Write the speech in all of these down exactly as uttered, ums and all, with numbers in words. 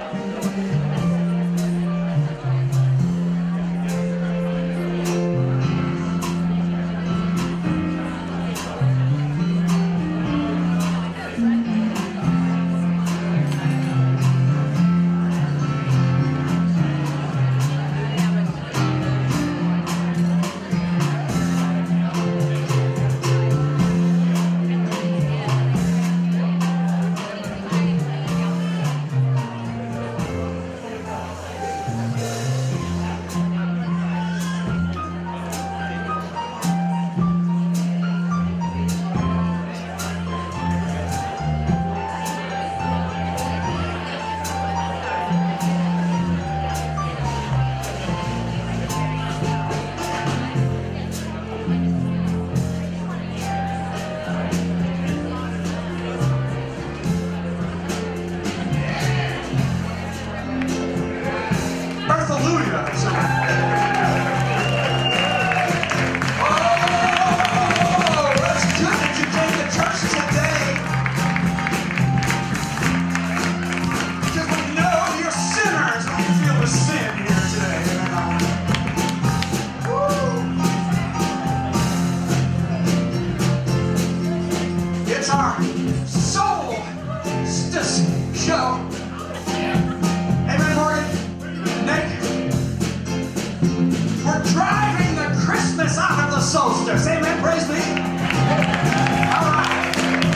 Solstice. Amen. Praise me. All right.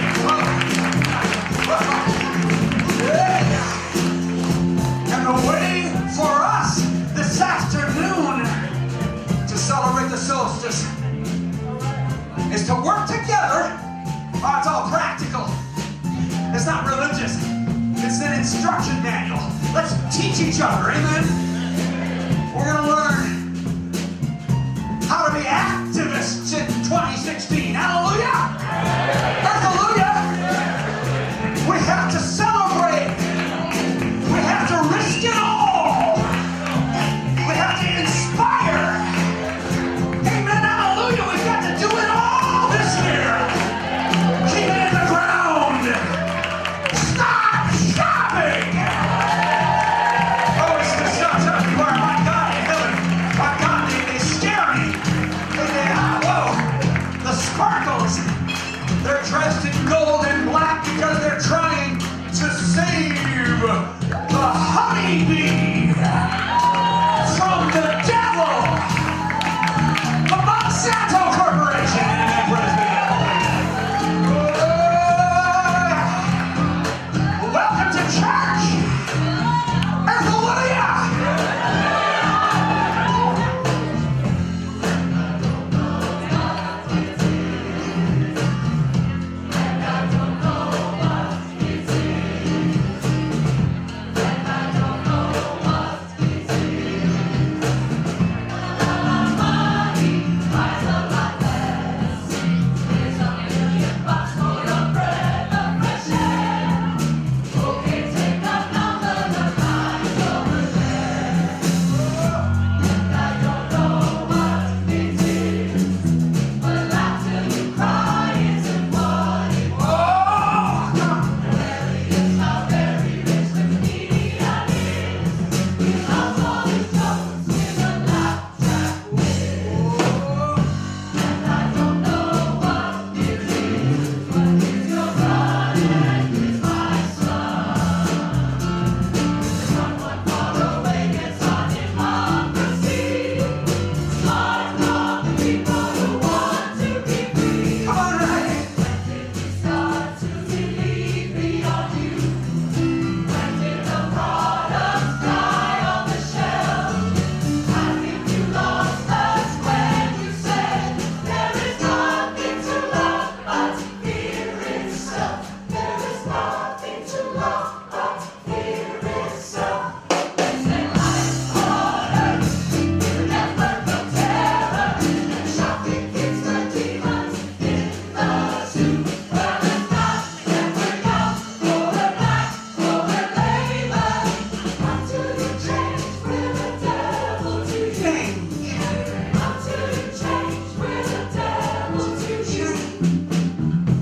Whoa. Whoa. Yeah. And the way for us this afternoon to celebrate the solstice is to work together. Oh, it's all practical. It's not religious. It's an instruction manual. Let's teach each other. Amen. We're going to learn how to be activists in twenty sixteen. Hallelujah! Hallelujah! We have to celebrate. We have to risk it all. We have to inspire. Amen. Hallelujah. We've got to do it all this year. Keep it in the ground. Stop shopping. Oh, it's the stuff everywhere. My God in heaven. My God, they, they scare me. Whoa, the sparkles. They're dressed in gold and black because they're trying to save the honeybee from the devil, the Monsanto Corporation. Uh, welcome to church. Hallelujah.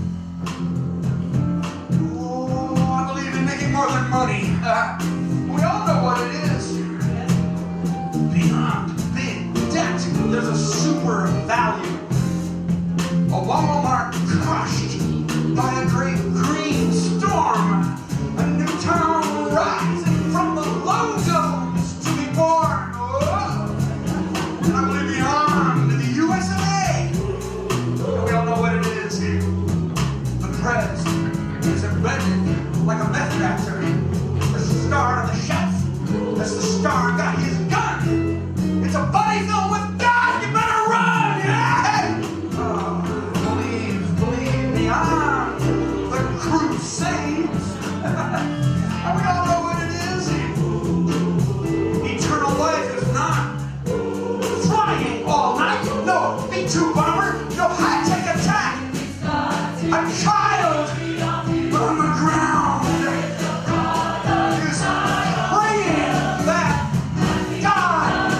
Money. Uh, we all what it is? Beyond big debt, there's a super value. A Walmart crushed by a great green storm. A new town rising from the low zones to be born. Oh. And I believe beyond the U S of A. And we all know what it is. The Prez is embedded like a method actor. The star of the chef. That's the star got his gun. It's a buddy film with God. You better run. Yeah. Oh, believe, believe beyond the crusades. And we all know what it is. Eternal life is not flying all night. No, B two bomber. No high-tech attack. A child on the ground is praying that God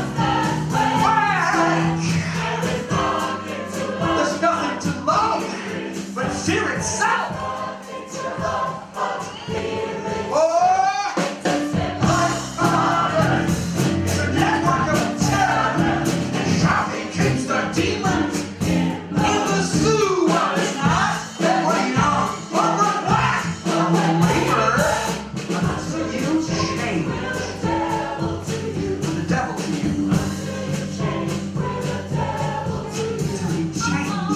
back. There's nothing to love but fear itself. Oh, my Father is a network of terror. Shopping keeps the demons in the zoo. It's not what young or black or labor until you change. The devil to you. Until you change.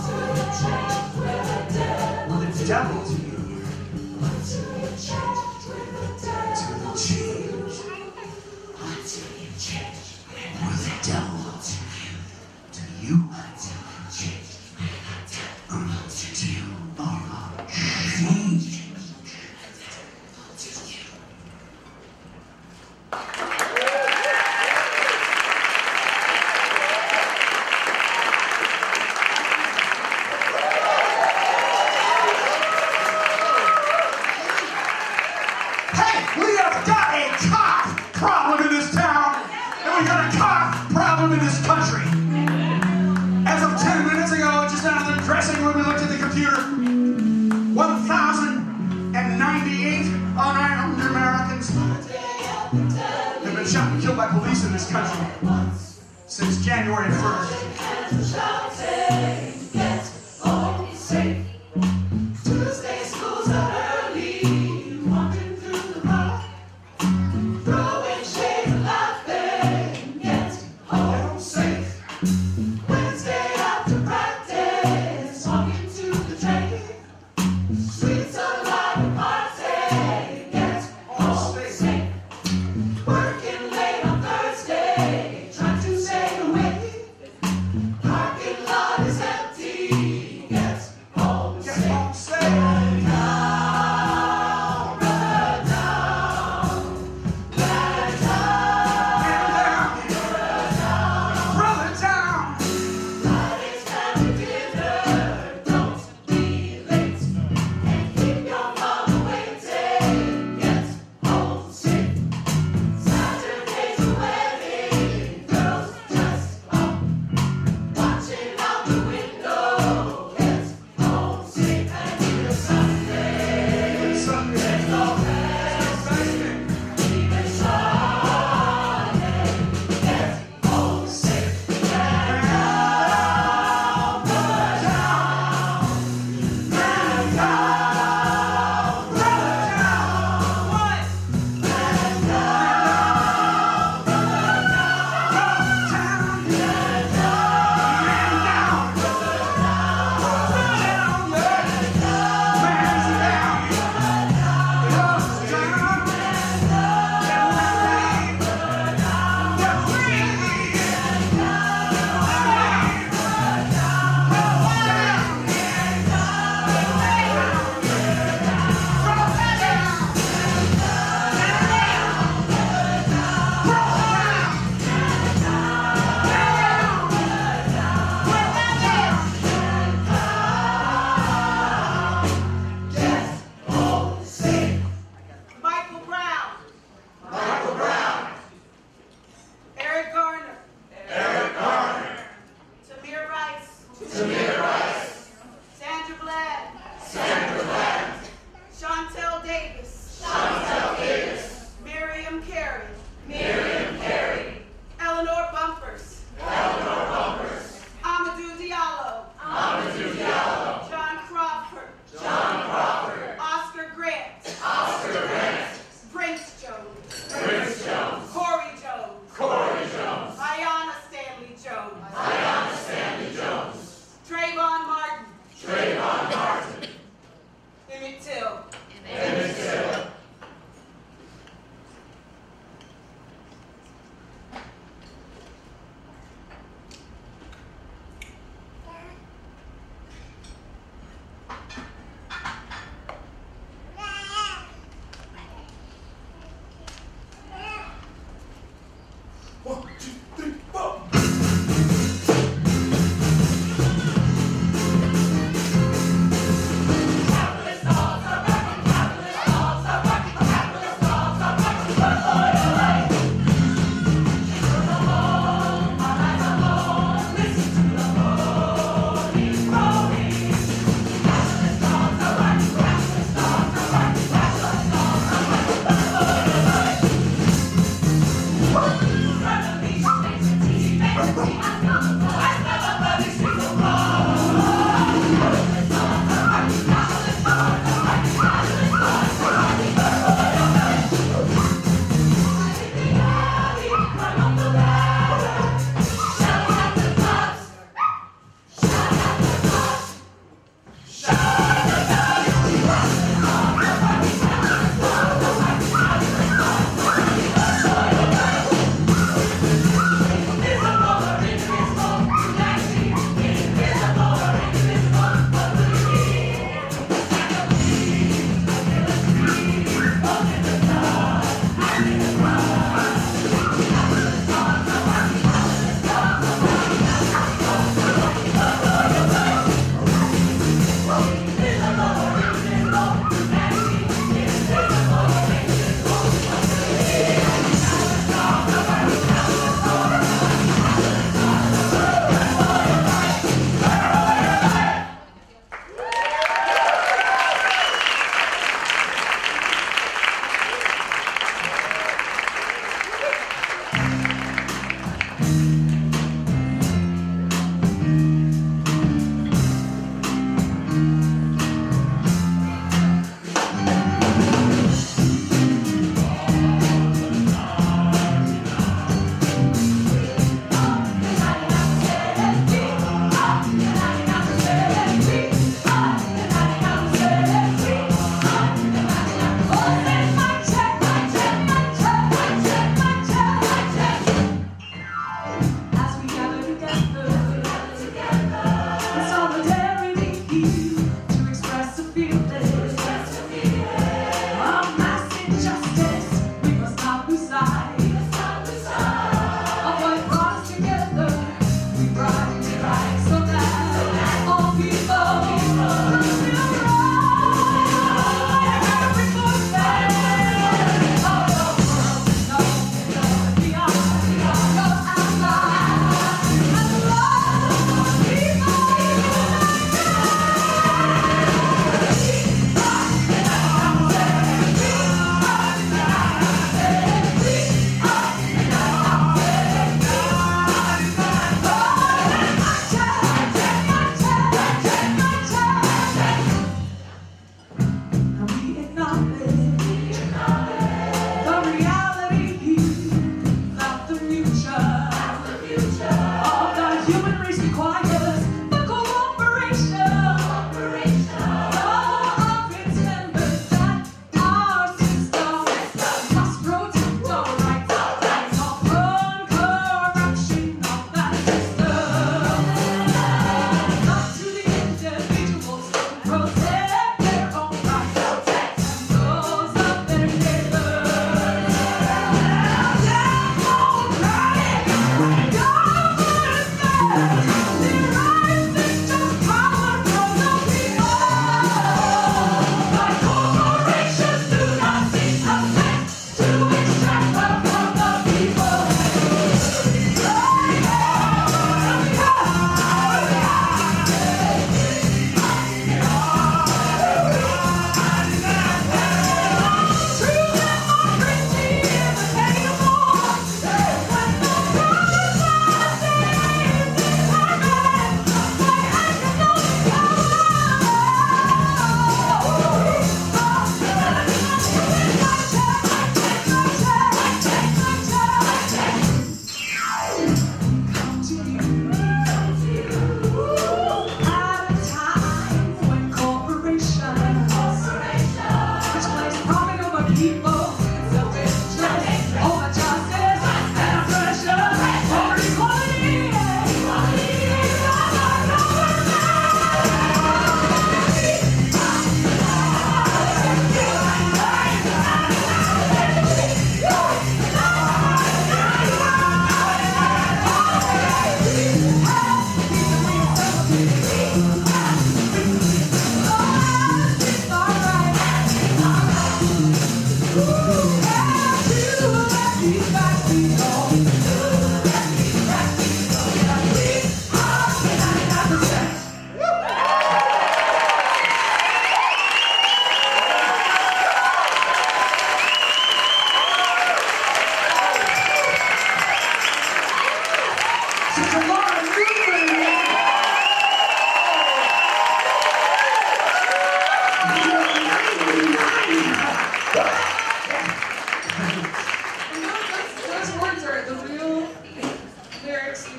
The devil to you. In this country. As of ten minutes ago, just out of the dressing room, we looked at the computer. one thousand ninety-eight unarmed Americans have been shot and killed by police in this country since January first. Tuesday schools are early, walking through the park, throwing shades of laughing, yet home safe. Wednesday after practice, walking to the train, sweets alive and party, yet home safe. Working late on Thursday, trying to stay away. Parking lot is empty.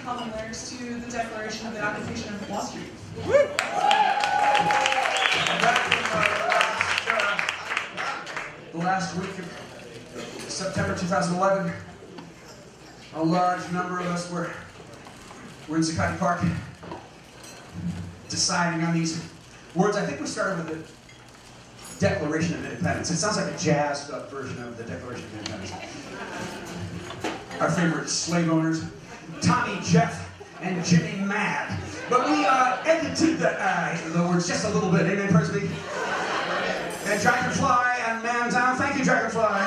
common lyrics to the Declaration of the Occupation of Wall Street. Back in uh, last, uh, the last week of September two thousand eleven, a large number of us were, were in Zuccotti Park deciding on these words. I think we started with the Declaration of Independence. It sounds like a jazzed up version of the Declaration of Independence. Our favorite slave owners, Tommy, Jeff, and Jimmy Mad. But we uh, edited the, uh, the words just a little bit. Amen, Presby? And Dragonfly and Man Down. Thank you, Dragonfly. Oh.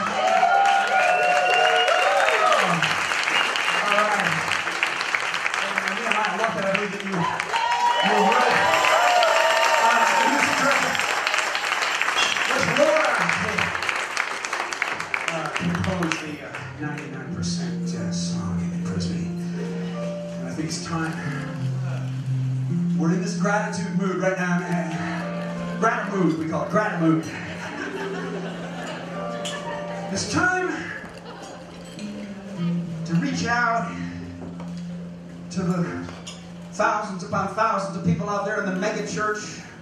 All right. And Nehemiah Walker, I believe that you, you wrote uh, the music director. Uh, composed the uh, ninety-nine percent uh, song, Amen, Presby. And I think it's time. We're in this gratitude mood right now, man. Gratitude mood, we call it. Gratitude mood. It's time to reach out to the thousands upon thousands of people out there in the mega church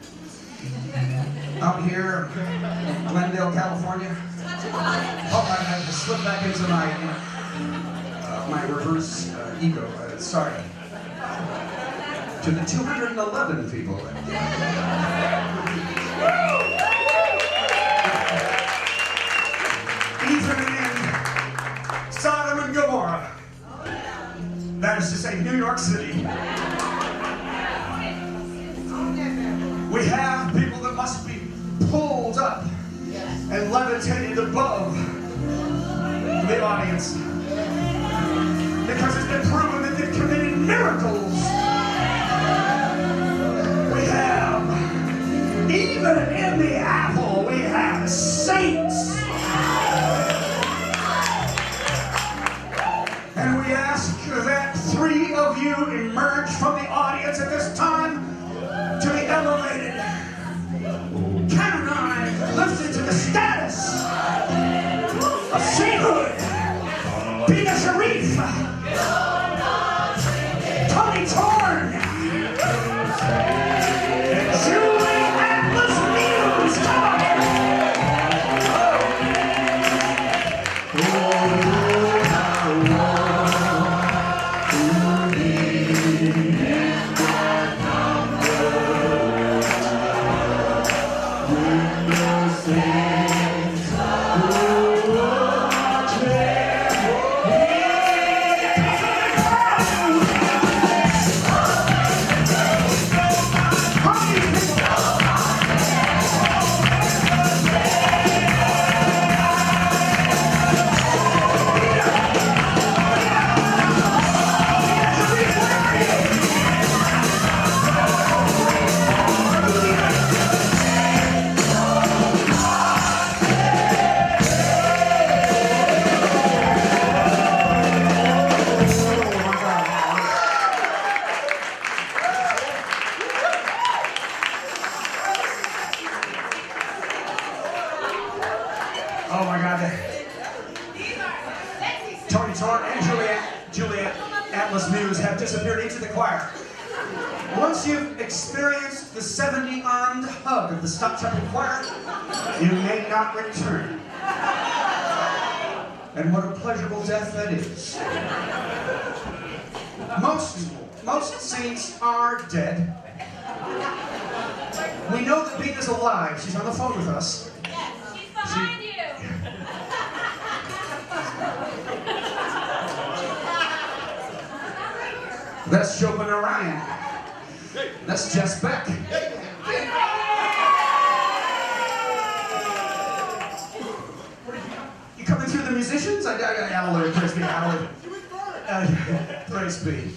out here in Glendale, California. Oh, I had to slip back into my uh, my reverse uh, ego. Uh, sorry. To the two hundred eleven people. Even in Sodom and Gomorrah. That is to say, New York City. We have people that must be pulled up and levitated above the audience. Because it's been proven that they've committed miracles. We have, even in the apple, we have saints. And we ask that three of you emerge from the audience at this time to be elevated, canonized, lifted to the status of sainthood. Bina Sharif, Tony Torn, and Julie Atlas Muse. Come on. Oh my God. Tony Torn and Juliet, Juliet Atlas Muse have disappeared into the choir. Once you've experienced the seventy-armed hug of the Stop Trumpet Choir, you may not return. And what a pleasurable death that is. Most, most saints are dead. We know that Bina's alive. She's on the phone with us. Yes, she's behind she, you. That's Chopin Orion. That's Jess Beck. You coming through the musicians? I got Hallelujah, praise be, hallelujah. Uh, praise be.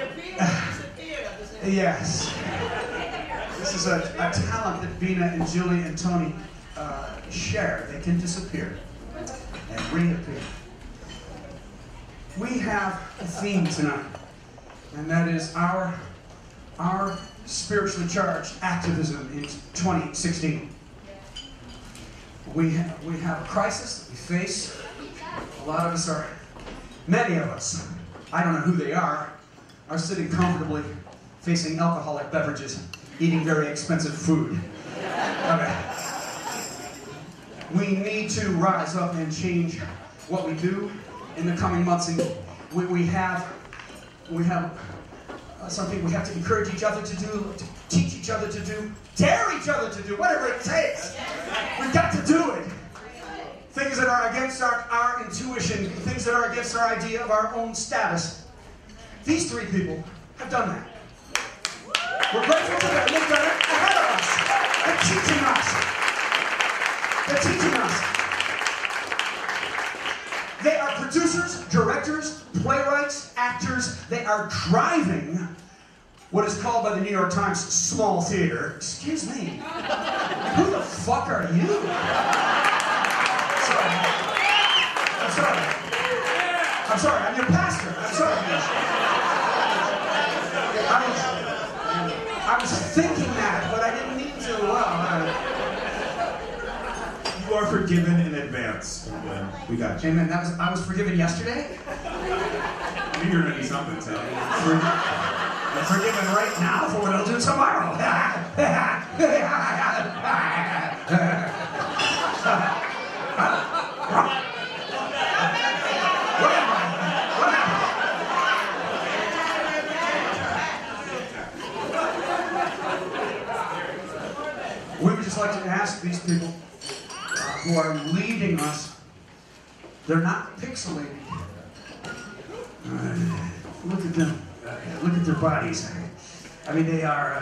Yes. This is a, a talent that Bina and Julie and Tony uh, share. They can disappear and reappear. We have a theme tonight, and that is our, our spiritually charged activism in twenty sixteen. We have, we have a crisis that we face. A lot of us are, many of us, I don't know who they are, are sitting comfortably, facing alcoholic beverages, eating very expensive food. Okay. We need to rise up and change what we do in the coming months. And we, we have, we have uh, something we have to encourage each other to do, to teach each other to do, dare each other to do, whatever it takes. We've got to do it. Things that are against our, our intuition, things that are against our idea of our own status. These three people have done that. We're grateful to them. They've done it ahead of us. They're teaching us. They're teaching us. They are producers, directors, playwrights, actors. They are driving what is called by the New York Times small theater. Excuse me. Who the fuck are you? Sorry. I'm sorry. I'm sorry. I'm your pastor. I'm sorry. I was, I was thinking that, but I didn't mean to. Well, I, You are forgiven in advance. Yeah, we got you. Amen. That was I was forgiven yesterday. I knew you were going to do something, so. I'm forgiven right now for what I'll do tomorrow. We would just like to ask these people uh, who are leading us, they're not pixelated. Uh, look at them. Uh, look at their bodies. I mean, they are...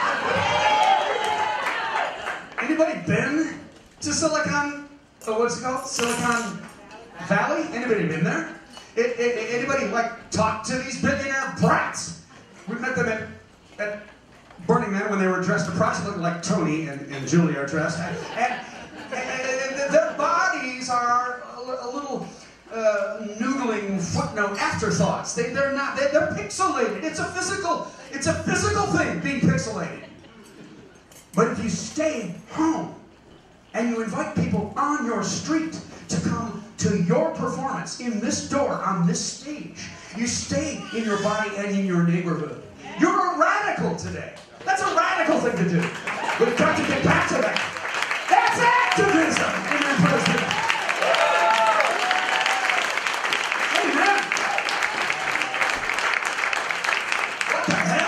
Uh... Anybody been to Silicon... Oh, what's it called? Silicon Valley? Anybody been there? It, it, anybody, like, talk to these billionaire brats? We met them at... at Burning Man when they were dressed approximately like Tony and, and Julie are dressed. And, and, and, and their bodies are a, a little uh, noodling footnote afterthoughts. They, they're not, they, they're pixelated. It's a physical, it's a physical thing, being pixelated. But if you stay home and you invite people on your street to come to your performance in this door, on this stage, you stay in your body and in your neighborhood. You're a radical today. That's a radical thing to do. We've got to get back to that. That's activism. Amen, President. Amen. What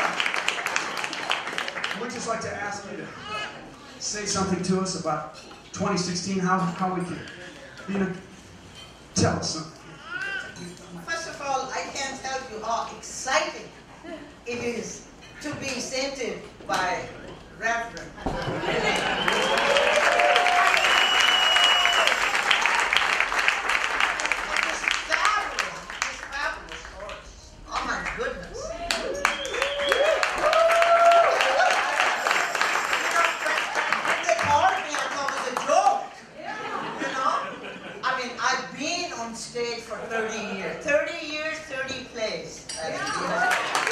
the hell? We'd just like to ask you to say something to us about twenty sixteen, how, how we can, you know, tell us something. First of all, I can't tell you how exciting it is to be sainted by Reverend. This fabulous, this fabulous horse. Oh my goodness. When they called me, I thought it was a joke. You know? I mean, I've been on stage for thirty years. thirty years, thirty plays. That's, you know.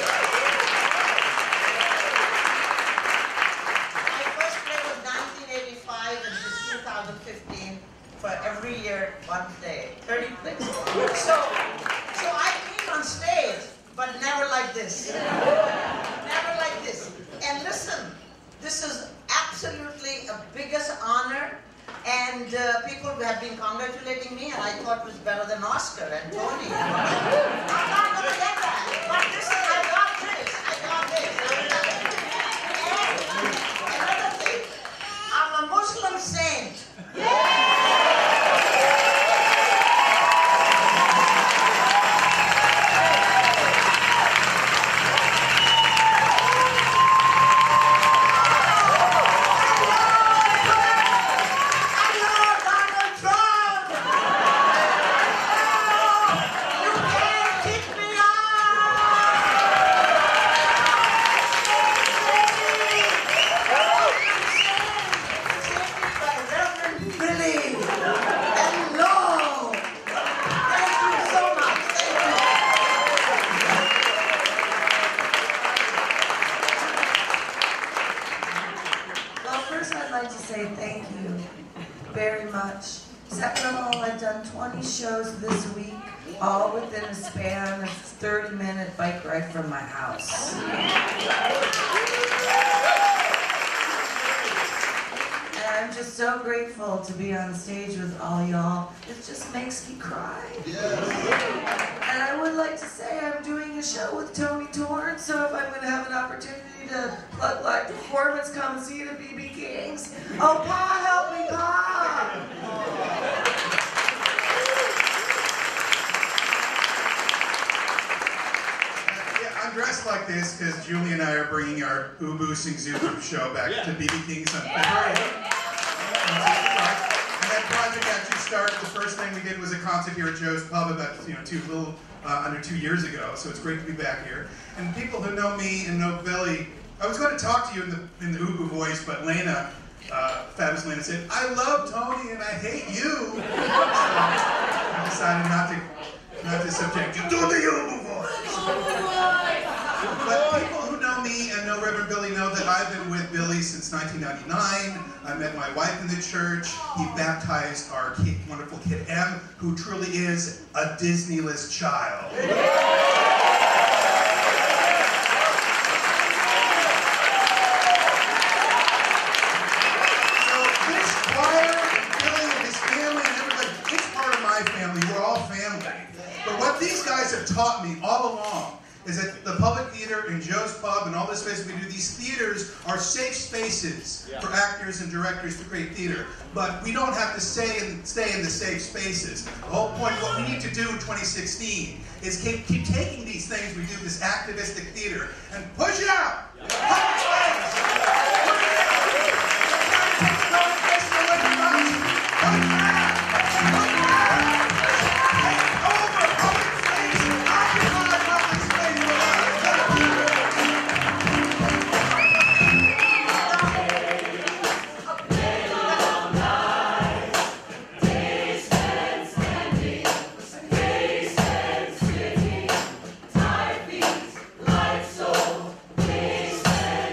fifteen for every year, one day, thirty plays. So, so I've been on stage, but never like this. Never like this. And listen, this is absolutely a biggest honor, and uh, people have been congratulating me, and I thought it was better than Oscar and Tony. I'm not going to get that, but this is, I got this, I got this. And another thing, I'm a Muslim saint. Can't all within a span of thirty minute bike ride from my house. And I'm just so grateful to be on stage with all y'all. It just makes me cry. And I would like to say I'm doing a show with Tony Torrance, so if I'm going to have an opportunity to plug live performance, come and see it at B B King's. Oh, Pa, help me, Pa! Yeah, I'm dressed like this because Julie and I are bringing our Ubu Sing Zubu show back yeah. to B B King's on February. And that project actually started, the first thing we did was a concert here at Joe's Pub about, you know, two little, uh, under two years ago, so it's great to be back here. And people who know me and know Billy, I was going to talk to you in the, in the Ubu voice, but Lena, uh, Fabulous Lena said, I love Tony and I hate you. So I decided not to, not to subject you to the Ubu voice. But people who know me and know Reverend Billy know that I've been with Billy since nineteen ninety-nine. I met my wife in the church. He baptized our kid, wonderful kid M, who truly is a Disney-less child. So this choir, Billy and his family and everybody, it's part of my family. We're all family. But what these guys have taught me all along is that the public theater and Joe's Pub and all the spaces we do, these theaters are safe spaces yeah. for actors and directors to create theater. But we don't have to stay in, stay in the safe spaces. The whole point of what we need to do in twenty sixteen is keep, keep taking these things we do, this activistic theater, and push it out! Yeah. Public space! Push it out! Take away from us! Push it out! Push it out! Take over public space! Occupy public space! Time beats like so.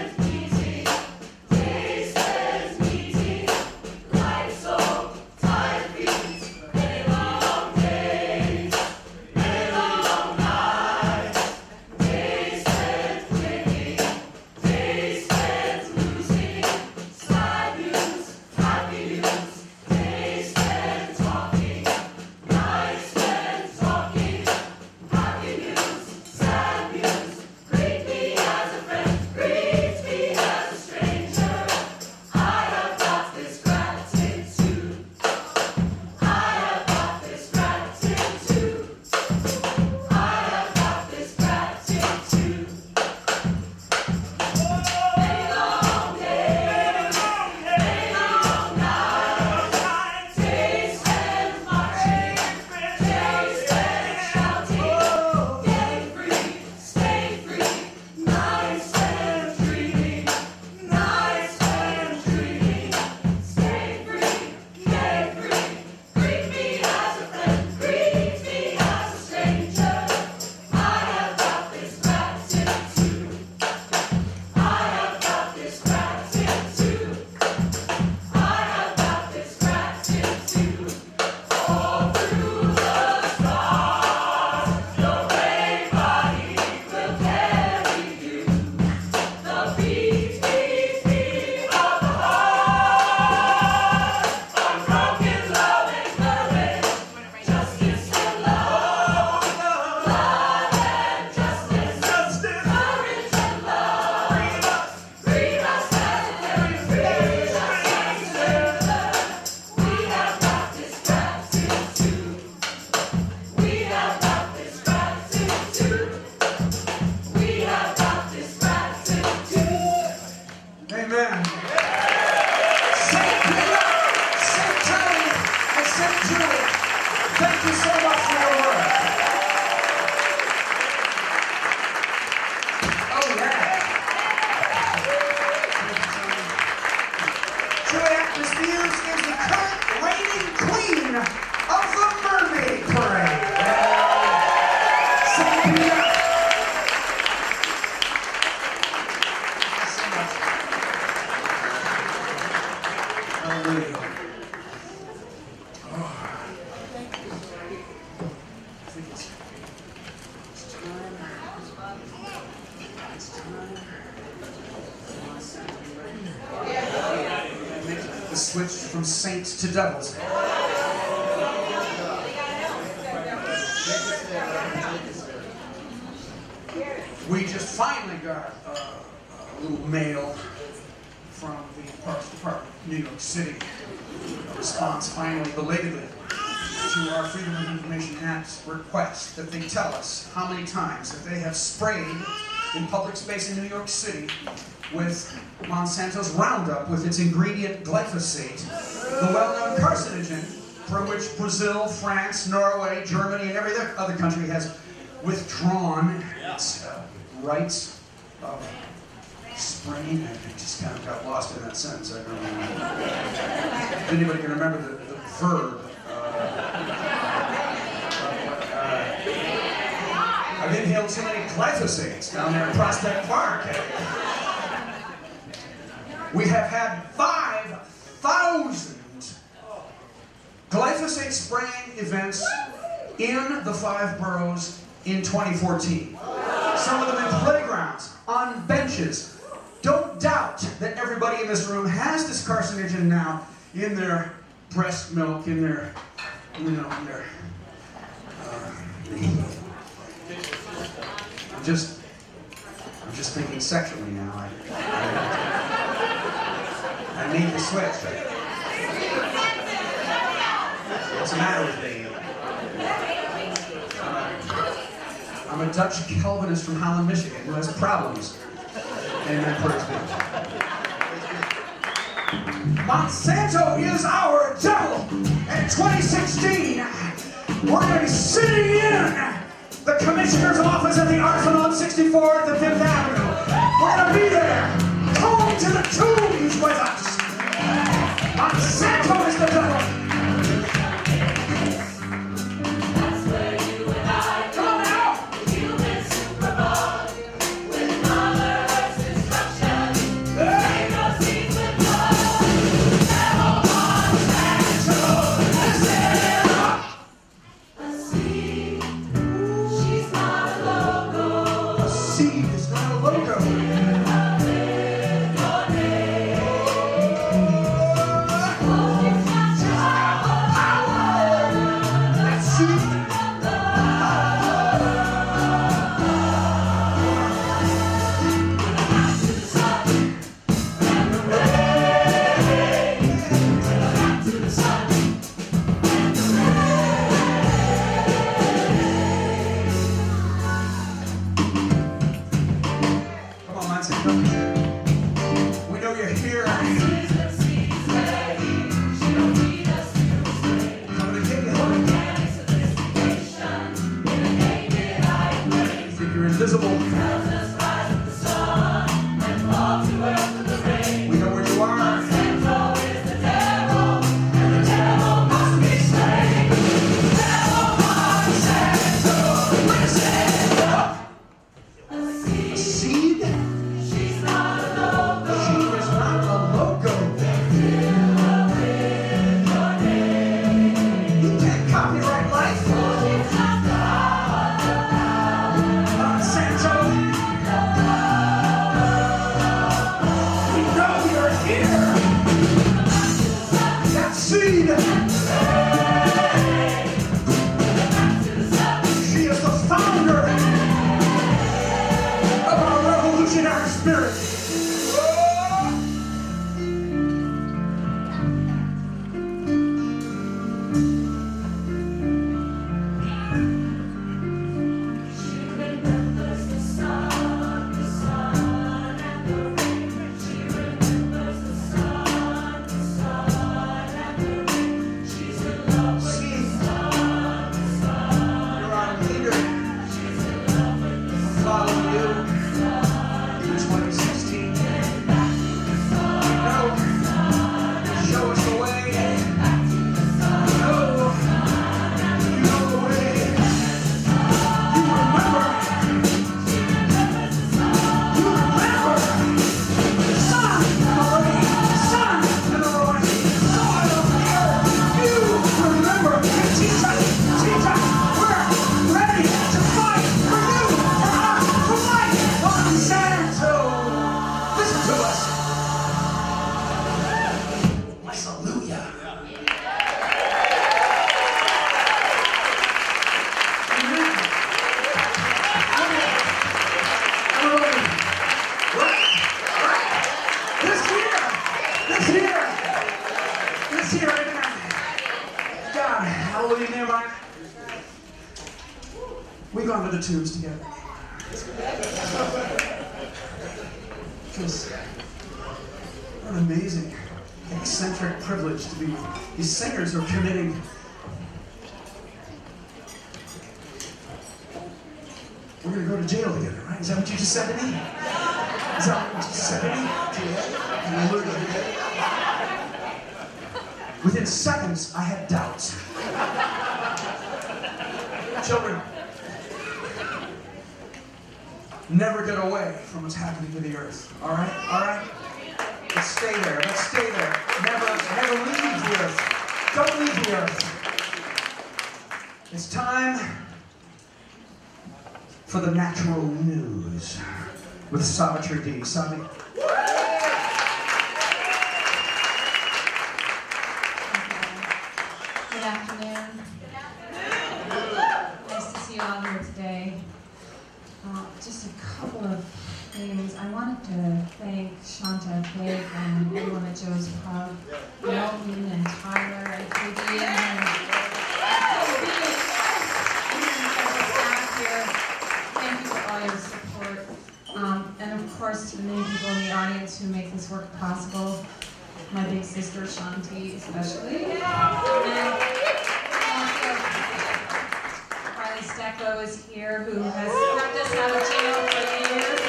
think it's, it's time. It's time. Make the switch from saints to devils. We just finally got uh, a little mail from the Parks Department, New York City. A response finally, belatedly, to our Freedom of Information Act's request that they tell us how many times that they have sprayed in public space in New York City with Monsanto's Roundup with its ingredient glyphosate, the well-known carcinogen from which Brazil, France, Norway, Germany, and every other country has withdrawn its uh, rights of spraying. I just kind of got lost in that sentence. I don't know. If anybody can remember the, the verb. Uh, uh, I've inhaled too many glyphosates down there in Prospect Park. We have had five thousand glyphosate spraying events in the five boroughs in twenty fourteen. Some of them in playgrounds, on benches. Don't doubt that everybody in this room has this carcinogen now in their breast milk, in their, you know, in their. Uh, I'm just, I'm just thinking sexually now. I, I, I need the switch. What's the matter with me? I'm a Dutch Calvinist from Holland, Michigan, who has problems. Amen, praise be. Monsanto is our devil. And in twenty sixteen, we're going to be sitting in the commissioner's office at the Arsenal on sixty-fourth and Fifth Avenue. We're going to be there, going to the tombs with us. Monsanto is the devil. We know you're here. Coming to get you home. You think you're invisible. We know where you are. twenty sixteen. We've gone to the tubes together. Just what an amazing, eccentric privilege to be. These singers are committing. We're going to go to jail together, right? Is that what you just said to me? Is that what you just said to me? Hallelujah. Within seconds, I had doubts. Children, never get away from what's happening to the earth. All right? All right? Let's stay there. Let's stay there. Never, never leave the earth. Don't leave the earth. It's time for the natural news with Savitri D. Savi. Good afternoon. Nice to see you all here today. Uh, just a couple of things. I wanted to thank Shanta, Dave, and everyone at Joe's Pub, Melton and Tyler and Katie and Thank you for all your support. Um, and of course to the many people in the audience who make this work possible. My big sister, Shanti, especially. And also, Riley Stecco is here, who has kept us out of jail for years.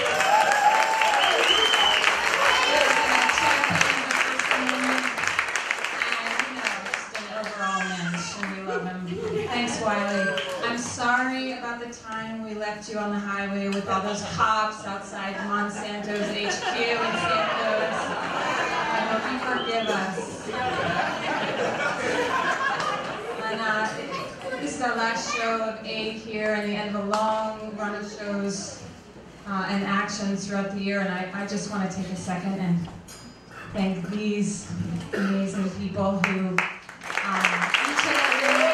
Thanks, Wiley. I'm sorry about the time we left you on the highway with all those cops outside Monsanto's H Q in Saint Louis. I hope you forgive us. And uh, this is our last show of Aid here and the end of a long run of shows uh, and actions throughout the year. And I, I just want to take a second and thank these amazing people who um, each and every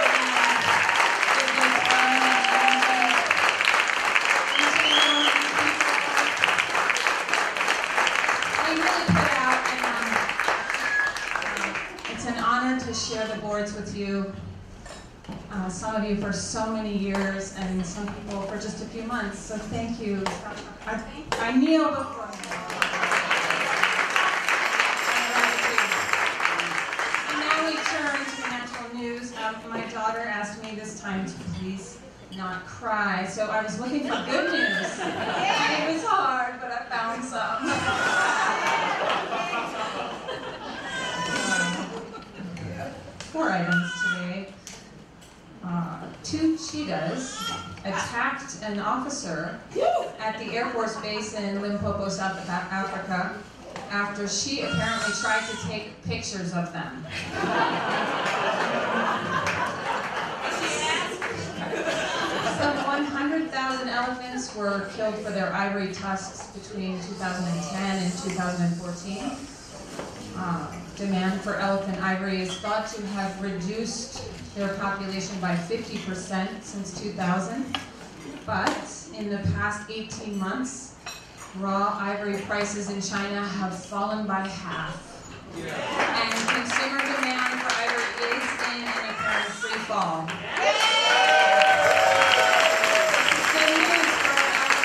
share the boards with you, uh, some of you for so many years, and some people for just a few months. So thank you. I, I kneel before you. And now we turn to the natural news. Um, my daughter asked me this time to please not cry, so I was looking for good news. It was hard, but I found some. Four items today. Uh, two cheetahs attacked an officer at the Air Force Base in Limpopo, South Africa, after she apparently tried to take pictures of them. Some one hundred thousand elephants were killed for their ivory tusks between two thousand ten and two thousand fourteen. Uh, demand for elephant ivory is thought to have reduced their population by fifty percent since two thousand. But in the past eighteen months, raw ivory prices in China have fallen by half. Yeah. And consumer demand for ivory is in an apparent free fall. Good news for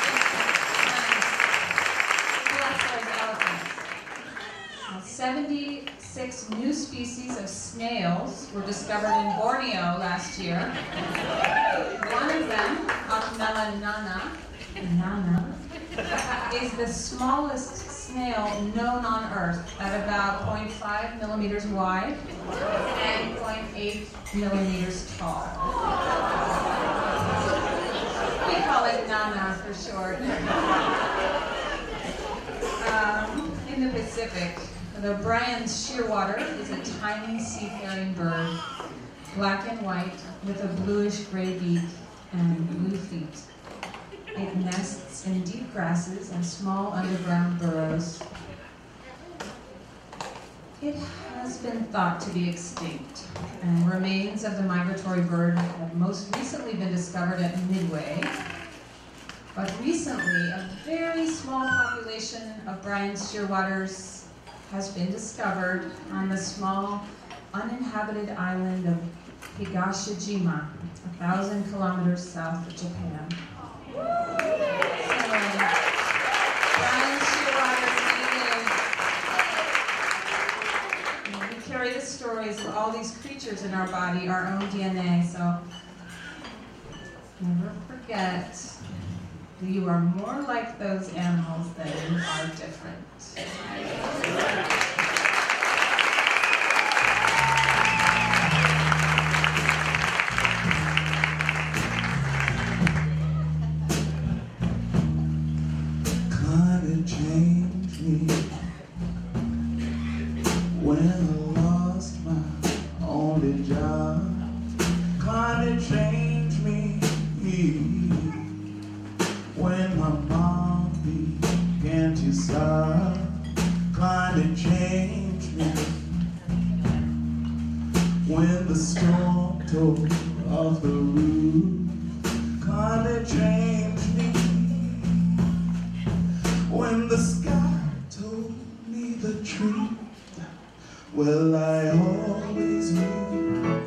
elephants. seventy-six new species of snails were discovered in Borneo last year. One of them, Ocmella nana, nana, is the smallest snail known on Earth at about zero point five millimeters wide and zero point eight millimeters tall. We call it Nana for short. Um, in the Pacific, the Bryan's shearwater is a tiny seafaring bird, black and white, with a bluish-gray beak and blue feet. It nests in deep grasses and small underground burrows. It has been thought to be extinct, and remains of the migratory bird have most recently been discovered at Midway. But recently, a very small population of Bryan's shearwaters has been discovered on the small, uninhabited island of Higashijima, a thousand kilometers south of Japan. So, Brian Shearwater stated, we carry the stories of all these creatures in our body, our own D N A, so never forget that you are more like those animals than you are different. Climate changed me when I lost my only job. Climate changed me when my mom began to sob. Climate changed me when the storm tore off the roof. Climate changed me when the sky told me the truth. Well, I always knew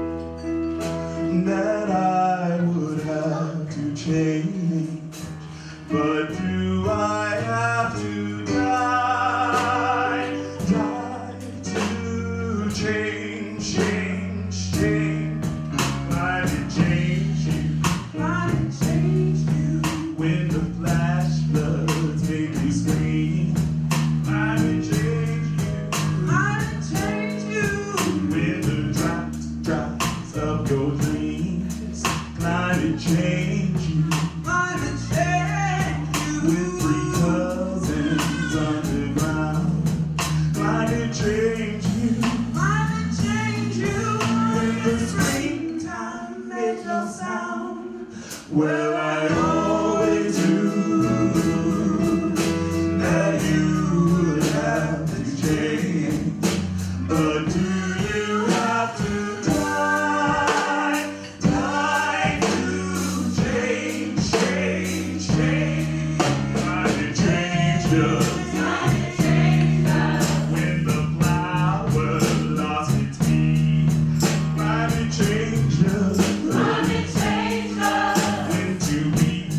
that I would have to change, but do I have to die, die to change, change, change? Climate change you, climate change you, when the flash floods make me scream. Climate change you, climate change you, when the drops, drops of your dreams. Climate change you, climate change you, with three cousins underground. Climate change you, climate change you, when the springtime made no sound. Well, I always knew that you would have to change, but do you have to die, die to change, change, change? Climate change us, climate change us, when the flower lost its bee. Climate change us, climate change us, when two weeks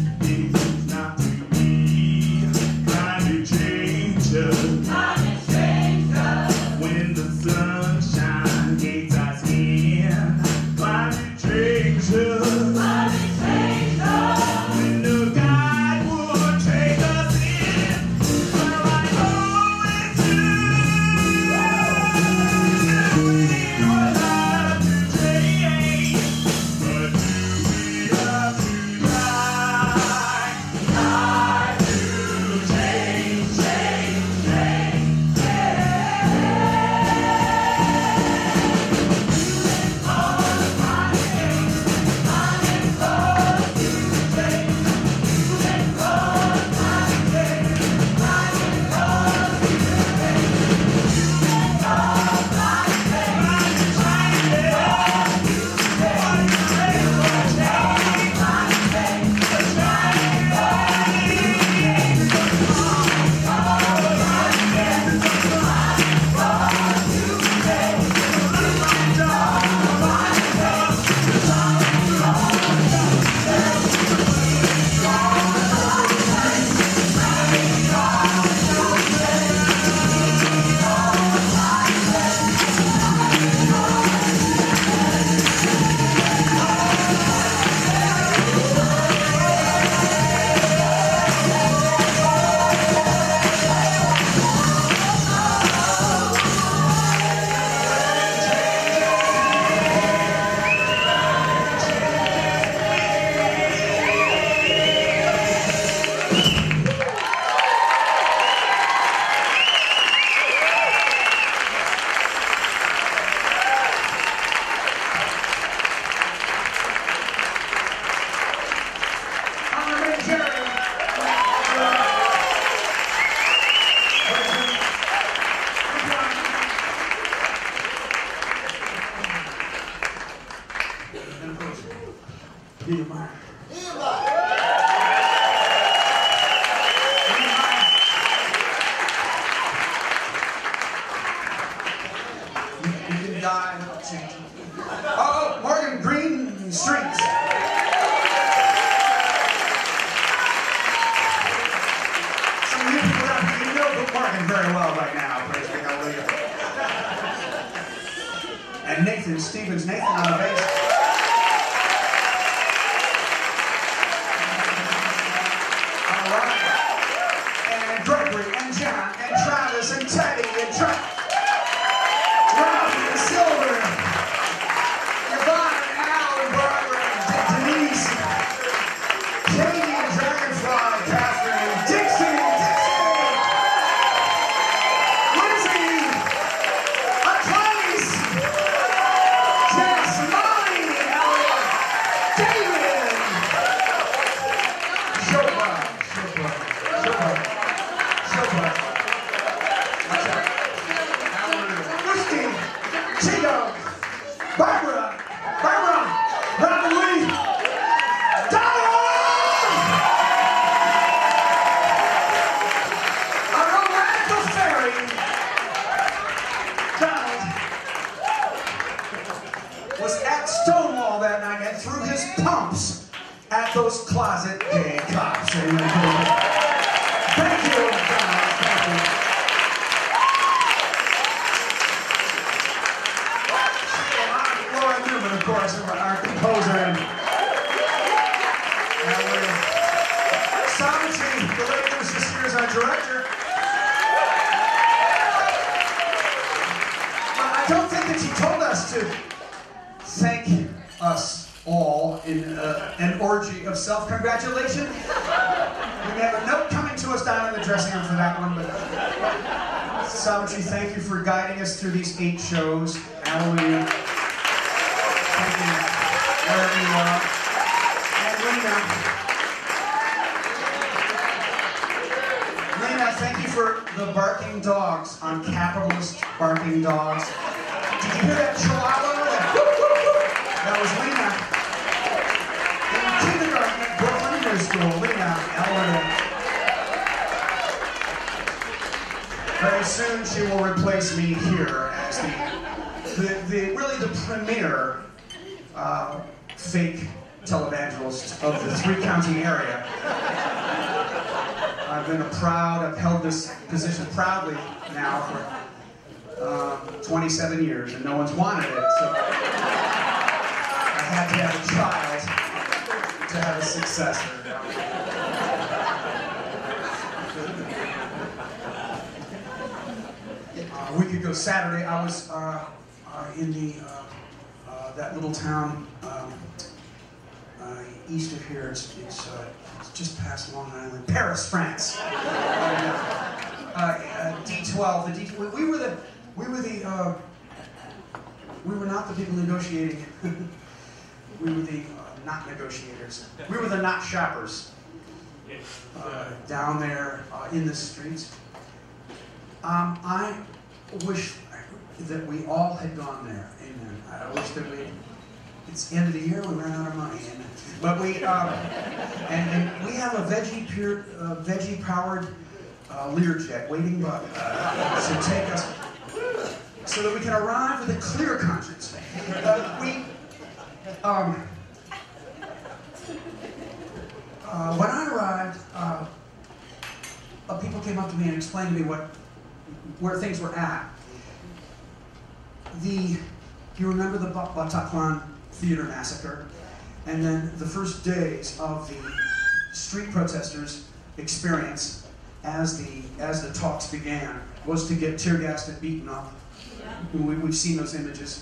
Stevens, Nathan on the bass. All right. And Gregory and John and Travis and Teddy and Trent. Ralphie and Silver. Yvonne and Al and Barbara and Denise. Katie and Dragonfly, Catherine and Dixie and Dixie. Lindsay. Achilles. Jess, Molly, Elliot, David. Showbud. Showbud. Showbud. Showbud. Watch out. Christy. Chico. Barbara. Barbara. Robin Lee. Donald! A romantic fairy. Donald was at Stonewall that night and threw his pumps at those closet gay cops. Thank you, Donald. Thank you. Laura Newman, of course, our composer. And Savitri, the lady who was just here as our director. But I don't think that she told us to thank us all in uh, an orgy of self-congratulation. We have a note coming to us down in the dressing room for that one. But Savitri, thank you for guiding us through these eight shows. Hallelujah. Thank you, wherever you are. And Lena. Lena, thank you for the barking dogs on Capitalist Barking Dogs. Did you hear that chihuahua? That was Lena. In kindergarten at Brooklyn Middle School, Lena Elliott. Very soon she will replace me here as the, the, the really the premier uh, fake televangelist of the three-county area. I've been a proud, I've held this position proudly now for uh, twenty-seven years, and no one's wanted it, so I had to have a child to have a successor. Uh, a week ago Saturday, I was uh, uh, in the uh, uh, that little town um, uh, east of here. It's, it's, uh, it's just past Long Island, Paris, France. uh, uh, D twelve. The D twelve. We were the we were the uh, we were not the people negotiating. We were the uh, not negotiators. We were the not shoppers. Uh, down there uh, in the streets. Um, I wish that we all had gone there. Amen. I wish that we. It's the end of the year. We ran out of money. Amen. But we um, and, and we have a veggie pure, uh, veggie powered uh, Learjet waiting uh, to take us so that we can arrive with a clear conscience. Uh, we. Um, Uh, when I arrived, uh, uh, people came up to me and explained to me what, where things were at. The, you remember the Bataclan Theater Massacre? And then the first days of the street protesters' experience as the, as the talks began was to get tear gassed and beaten up. We, we've seen those images.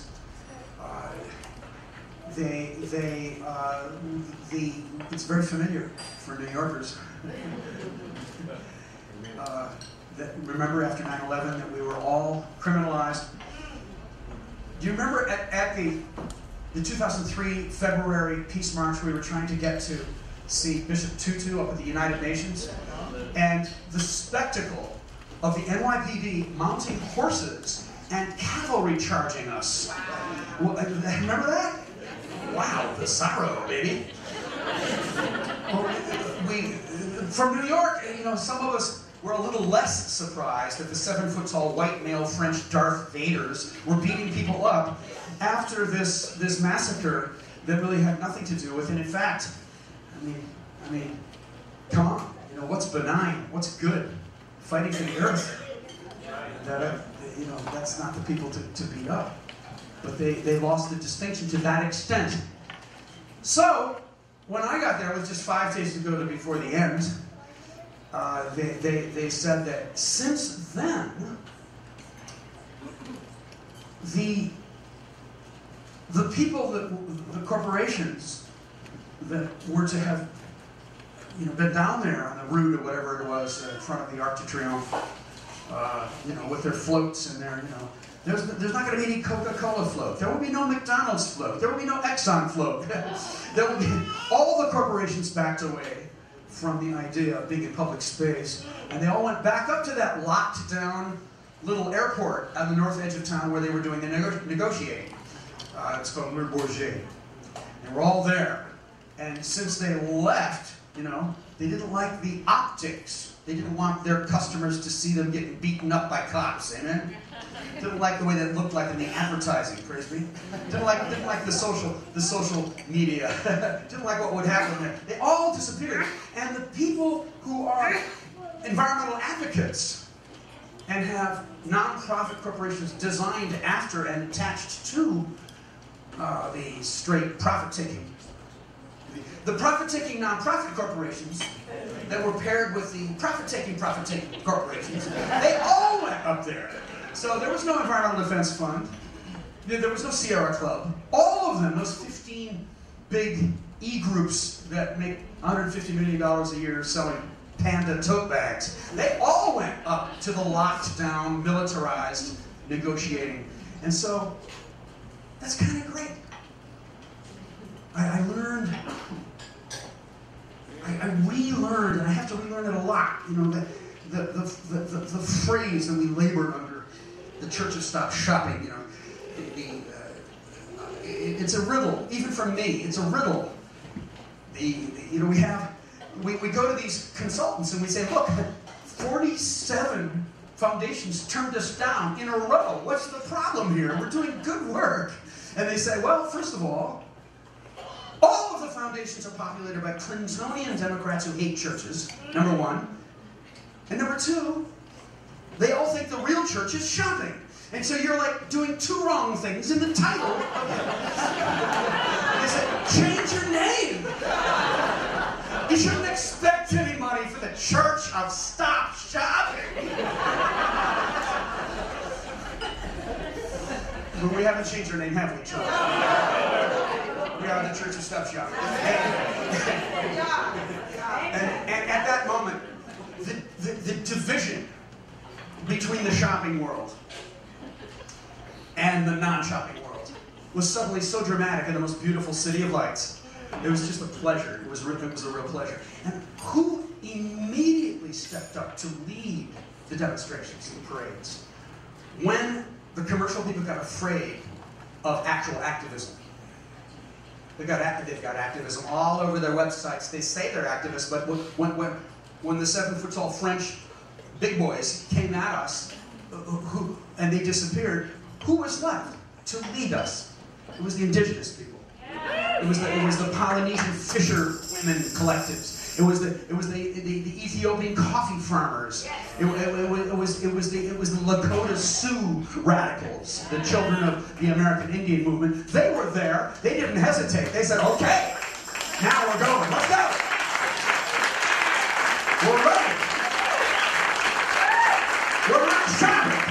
They, they, uh, the, it's very familiar for New Yorkers. Uh, that, remember after nine eleven that we were all criminalized? Do you remember at, at the, the two thousand three February Peace March we were trying to get to see Bishop Tutu up at the United Nations? And the spectacle of the N Y P D mounting horses and cavalry charging us. Well, remember that? Wow, the sorrow, baby. Well, we, from New York, you know, some of us were a little less surprised that the seven-foot-tall white male French Darth Vaders were beating people up after this this massacre that really had nothing to do with it. In fact, I mean, I mean, come on, you know, what's benign? What's good? Fighting for the earth. That, uh, you know, that's not the people to, to beat up. but they, they lost the distinction to that extent. So, when I got there, with just five days to go to before the end, uh, they, they, they said that since then, the, the people, that the corporations that were to have you know, been down there on the route or whatever it was uh, in front of the Arc de Triomphe, uh, you know, with their floats and their, you know, there's, there's not going to be any Coca-Cola float. There will be no McDonald's float. There will be no Exxon float. There will be, all the corporations backed away from the idea of being in public space, and they all went back up to that locked down little airport at the north edge of town where they were doing the nego negotiating. Uh, it's called Le Bourget. They were all there, and since they left, you know, they didn't like the optics. They didn't want their customers to see them getting beaten up by cops, amen? Didn't like the way that looked like in the advertising, praise me. Didn't like, didn't like the social, the social media. Didn't like what would happen there. They all disappeared. And the people who are environmental advocates and have non-profit corporations designed after and attached to uh, the straight profit-taking. The profit-taking non-profit corporations that were paired with the profit-taking profit-taking corporations, they all went up there. So there was no Environmental Defense Fund. There was no Sierra Club. All of them, those fifteen big e-groups that make one hundred fifty million dollars a year selling Panda tote bags, they all went up to the locked down, militarized negotiating. And so that's kind of great. I, I learned, I, I relearned, and I have to relearn it a lot, you know, the, the, the, the, the, the phrase that we labored under, the churches stopped shopping, you know. The, the, uh, it, it's a riddle, even for me, it's a riddle. The, the, you know, we have, we, we go to these consultants and we say, look, forty-seven foundations turned us down in a row. What's the problem here? We're doing good work. And they say, well, first of all, all of the foundations are populated by Clintonian Democrats who hate churches, number one. And number two, they all think the real church is shopping. And so you're like doing two wrong things in the title. They said, change your name. You shouldn't expect any money for the Church of Stop Shopping. But we haven't changed our name, have we, church? We are the Church of Stop Shopping. And, and, and at that moment, the, the, the division between the shopping world and the non-shopping world was suddenly so dramatic in the most beautiful city of lights. It was just a pleasure. It was, it was a real pleasure. And who immediately stepped up to lead the demonstrations and parades? When the commercial people got afraid of actual activism. They've got, they've got activism all over their websites. They say they're activists, but when, when, when the seven-foot-tall French big boys came at us who, and they disappeared, who was left to lead us? It was the indigenous people. It was the, it was the Polynesian fisher women collectives. It was the it was the, the, the Ethiopian coffee farmers. It, it, it, was, it was it was the it was the Lakota Sioux radicals, the children of the American Indian movement. They were there. They didn't hesitate. They said, "Okay, now we're going. Let's go. We're ready. We're not shopping."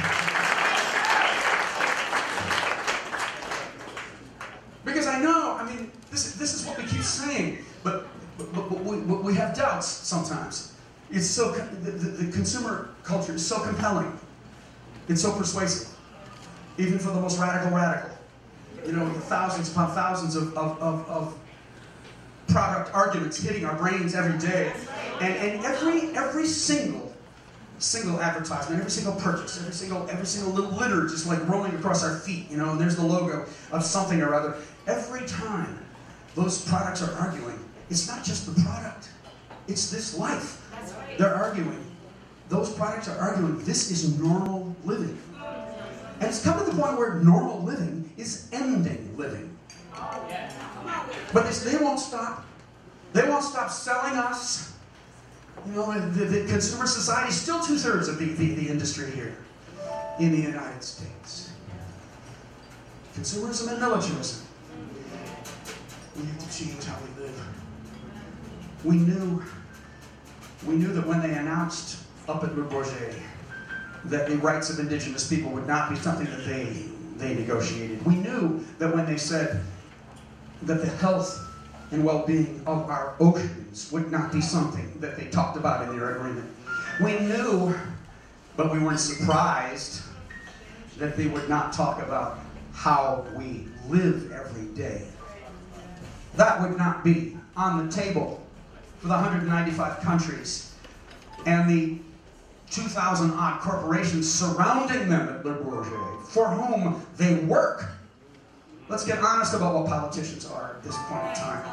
Because I know, I mean, this, this is what we keep saying, but, but, but we, we have doubts sometimes. It's so, the, the, the consumer culture is so compelling. It's so persuasive, even for the most radical radical. You know, thousands upon thousands of, of, of, of product arguments hitting our brains every day. And, and every, every single single advertisement, every single purchase, every single every single little litter just like rolling across our feet, you know, and there's the logo of something or other. Every time those products are arguing, it's not just the product, it's this life. Right. They're arguing. Those products are arguing, this is normal living. And it's come to the point where normal living is ending living. But they, they won't stop. They won't stop selling us. You know, the, the consumer society is still two-thirds of the, the, the industry here in the United States. consumerism and militarism. We have to change how we live. We knew, we knew that when they announced up at Le Bourget that the rights of indigenous people would not be something that they, they negotiated. We knew that when they said that the health and well-being of our oceans would not be something that they talked about in their agreement. We knew, but we weren't surprised, that they would not talk about how we live every day. That would not be on the table for the one hundred ninety-five countries and the two thousand odd corporations surrounding them at Le Bourget, for whom they work. Let's get honest about what politicians are at this point in time.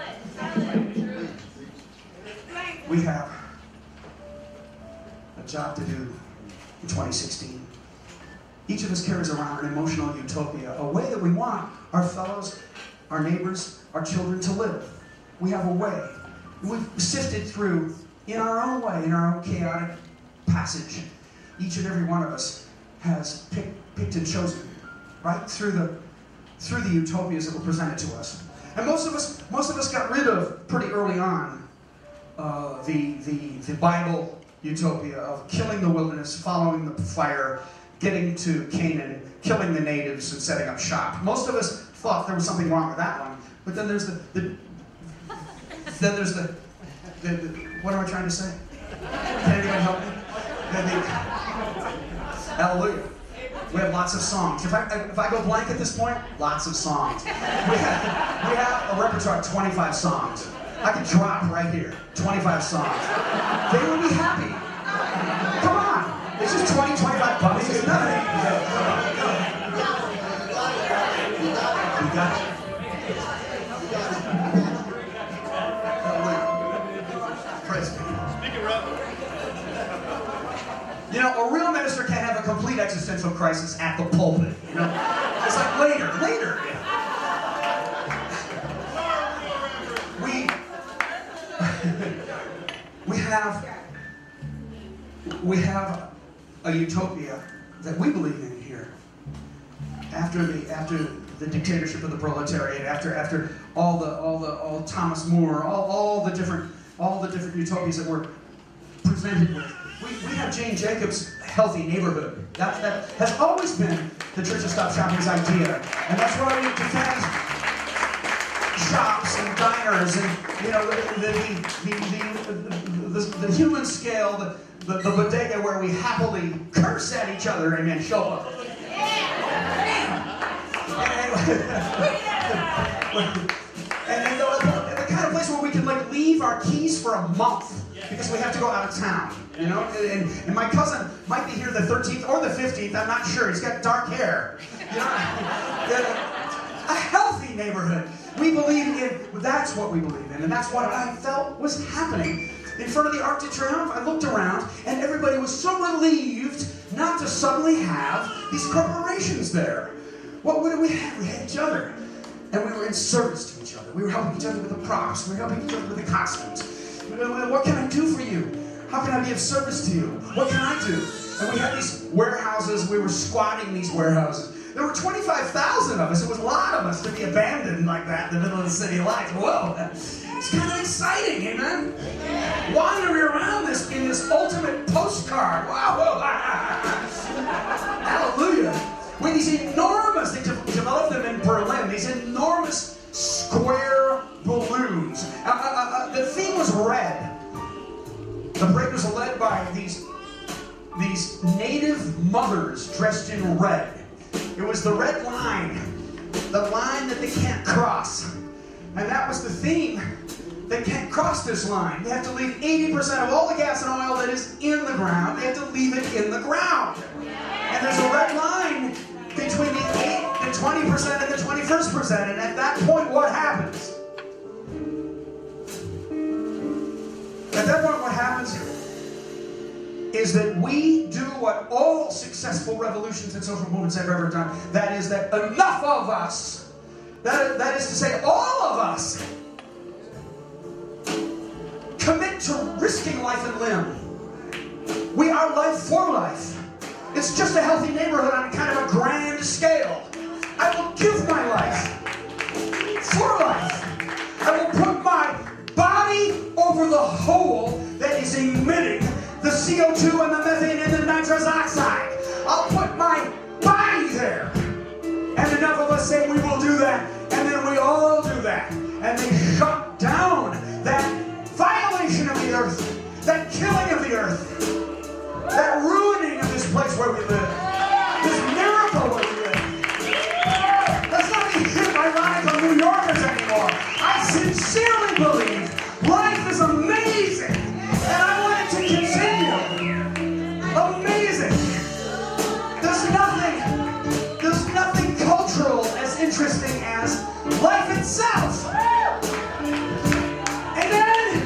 We have a job to do in twenty sixteen. Each of us carries around an emotional utopia, a way that we want our fellows, our neighbors, our children to live. We have a way. We've sifted through, in our own way, in our own chaotic passage. Each and every one of us has picked, picked and chosen, right, through the, through the utopias that were presented to us. And most of us, most of us got rid of, pretty early on, uh, the, the, the Bible utopia of killing the wilderness, following the fire, getting to Canaan, killing the natives, and setting up shop. Most of us thought there was something wrong with that one. But then there's the, the then there's the, the, the, what am I trying to say? Can anyone help me? The, the, hallelujah. We have lots of songs. If I, if I go blank at this point, lots of songs. We have, we have a repertoire of twenty-five songs. I could drop right here, twenty-five songs. They would be happy. Come on. It's just twenty, twenty-five bucks. It's nothing. You got it. Praise God. You know, a real minister can't have a complete existential crisis at the pulpit. You know, it's like later, later. We we have we have a utopia that we believe in here. After the after the dictatorship of the proletariat, after after all the all the all Thomas More, all, all the different all the different utopias that were presented with. We, we have Jane Jacobs' healthy neighborhood. That, that has always been the Church of Stop Shopping's idea. And that's why we defend shops and diners and, you know, the, the, the, the, the, the, the human scale, the, the, the bodega where we happily curse at each other and then show up. And, and the, the, the kind of place where we can like leave our keys for a month because we have to go out of town, you know. And, and my cousin might be here the thirteenth or the fifteenth. I'm not sure. He's got dark hair. You know, a healthy neighborhood. We believe in. That's what we believe in, and that's what I felt was happening in front of the Arc de Triomphe. I looked around, and everybody was so relieved not to suddenly have these corporations there. What, what did we have? We had each other. And we were in service to each other. We were helping each other with the props. We were helping each other with the costumes. What can I do for you? How can I be of service to you? What can I do? And we had these warehouses. We were squatting these warehouses. There were twenty-five thousand of us. It was a lot of us to be abandoned like that in the middle of the city lights. Whoa. It's kind of exciting, amen? Wandering around this in this ultimate postcard. Wow. Whoa. Hallelujah. With these enormous, they developed them in Berlin, these enormous square balloons. Uh, uh, uh, the theme was red. The parade was led by these, these native mothers dressed in red. It was the red line, the line that they can't cross. And that was the theme. They can't cross this line. They have to leave eighty percent of all the gas and oil that is in the ground. They have to leave it in the ground. And there's a red line between the eight, the twenty percent and the twenty-first percent. And at that point, what happens? At that point, what happens is that we do what all successful revolutions and social movements have ever done. That is that enough of us, that, that is to say all of us, commit to risking life and limb. We are life for life. It's just a healthy neighborhood on kind of a grand scale. I will give my life for life. I will put my body over the hole that is emitting the C O two and the methane and the nitrous oxide. I'll put my body there. And enough of us say we will do that, and then we all do that. And they shut down that violation of the earth, that killing of the earth, that ruining of this place where we live, this miracle where we live. Let's not be ironical New Yorkers anymore. I sincerely believe life is amazing, and I want it to continue. Amazing. There's nothing, there's nothing cultural as interesting as life itself. And then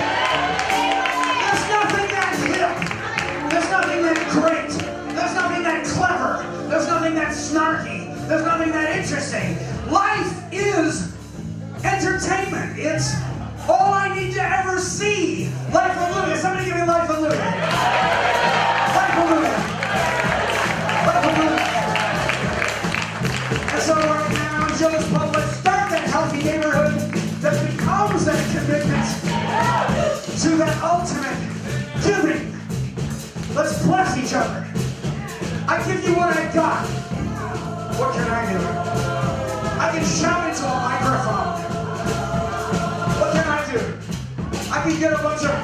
there's nothing that hip, there's nothing that great, there's nothing that clever, there's nothing that snarky, there's nothing that interesting. Life is entertainment. It's all I need to ever see. Life Hallelujah. Somebody give me Life Hallelujah. Life Hallelujah. Life Hallelujah. And so right now, Joe's Pub, let's start that healthy neighborhood that becomes that commitment to that ultimate giving. Let's bless each other. I give you what I got. What can I do? I can shout into a microphone. What can I do? I can get a bunch of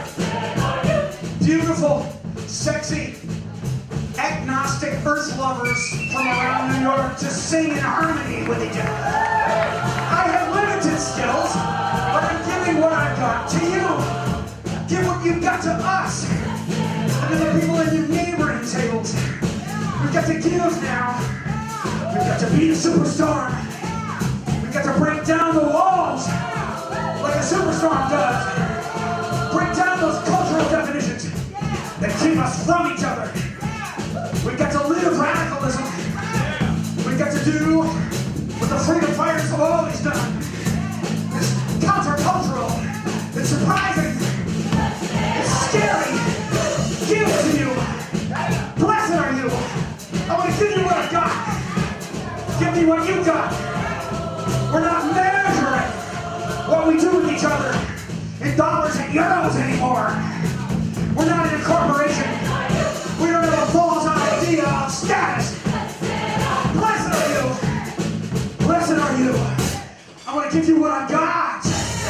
beautiful, sexy, agnostic earth lovers from around New York to sing in harmony with each other. I have limited skills, but I'm giving what I've got to you. Give what you've got to us. And to the people in your neighboring tables. We've got to give now. We've got to beat a superstorm. We've got to break down the walls like a superstorm does. Break down those cultural definitions that keep us from each other. We've got to live radicalism. We've got to do what the freedom fighters have always done. It's countercultural. It's surprising. It's scary. Give it to you. Blessed are you. I want to give you what I've got. Give me what you've got. We're not measuring what we do with each other in dollars and euros anymore. We're not in a corporation. We don't have a false idea of status. Blessed are you. Blessed are you. I want to give you what I've got.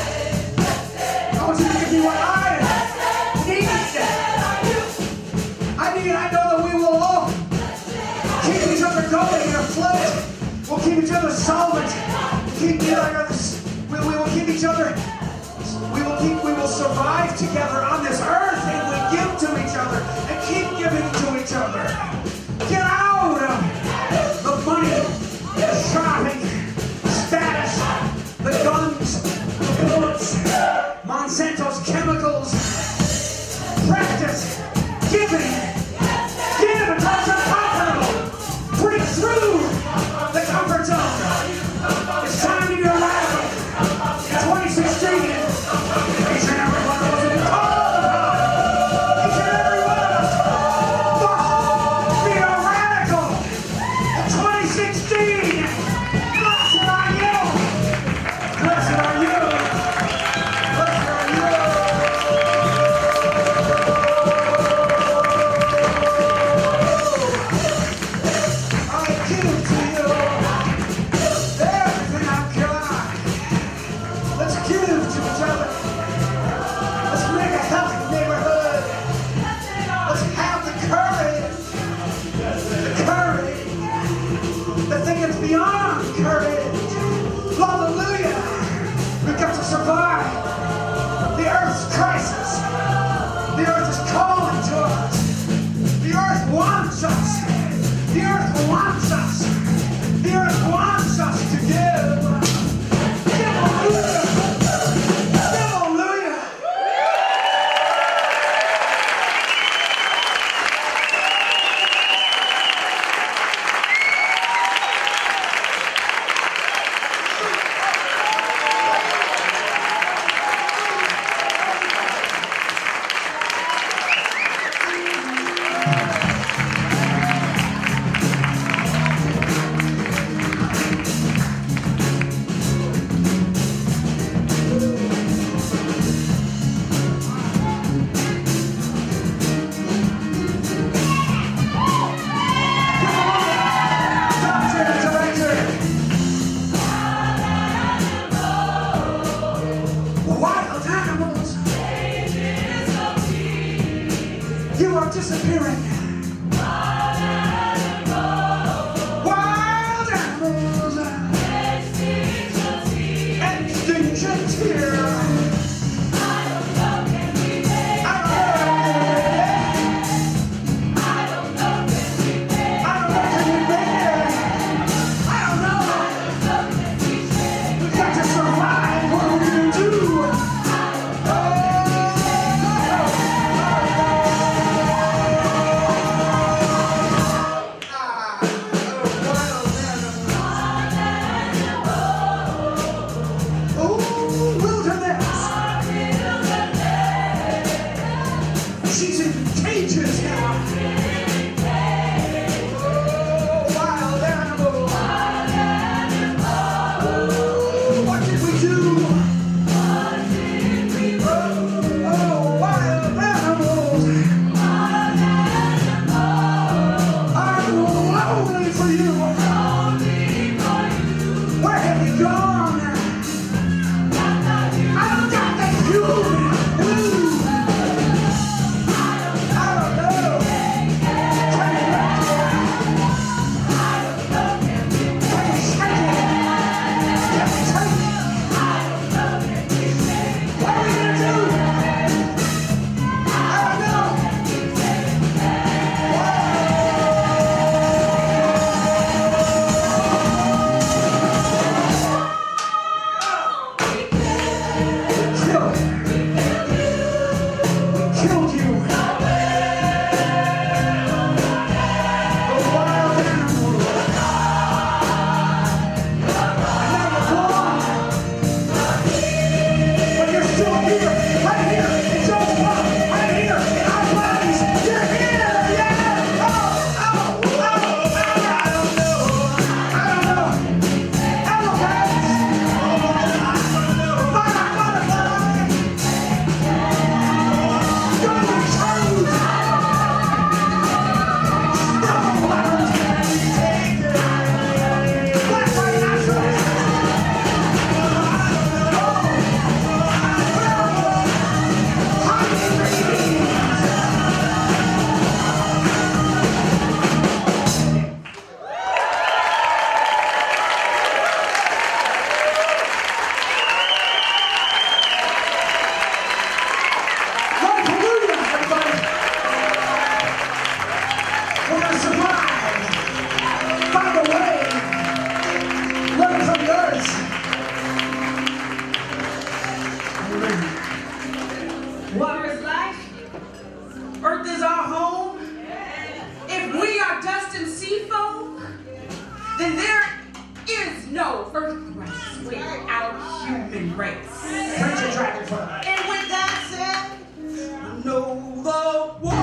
I want you to give me what I need. I need, I know that we will all keep each other going in a float. We'll keep each other solvent. Keep each other, we, we will keep each other, we will keep, we will survive together on this earth if we give to each other and keep giving to each other. Get out of the money, the shopping, status, the guns, the bullets, Monsanto's chemicals. Practice giving. Give until it's uncomfortable. Break through the comfort zone. It's time to be radical. In twenty sixteen, each and every one of us will be called upon. Each and every one of us must disappearing. Wild animals. Extinction's here. She's in cages now. Oh, wild animal. What did we do? Oh, oh, wild animals. I'm lonely for you. Where have you gone? I don't got that you. Water is life. Earth is our home. If we are dust and sea foam, then there is no earth race without human race. Preach a dragonfly. And with that said, know the war.